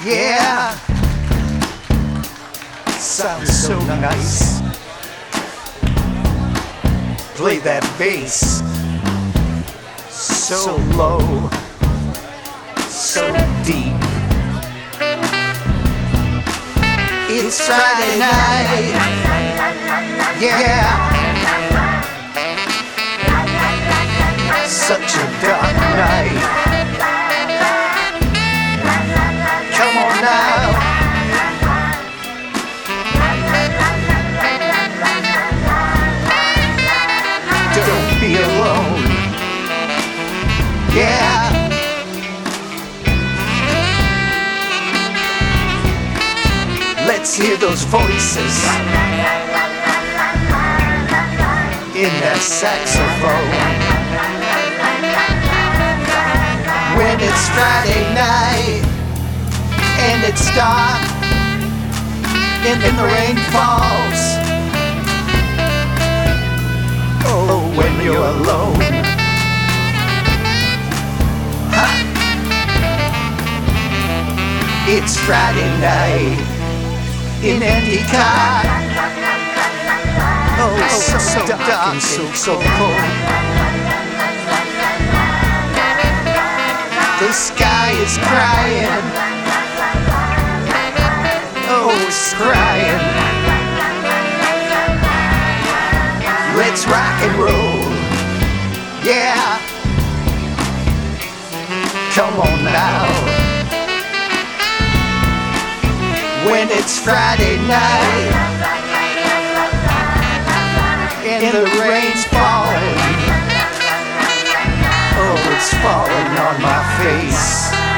Yeah, sounds so nice. Play that bass so low, so deep. It's Friday night. Yeah, such a dark night. Come on now. Don't be alone. Yeah. Let's hear those voices in that saxophone. When it's Friday night and it's dark and the rain falls. Oh, when you're alone. Huh. It's Friday night in Endicott. Oh, so dark and so cold. The sky is crying. Oh, it's crying. Let's rock and roll. Yeah. Come on now. When it's Friday night and the rain's falling. Oh, it's falling on my face.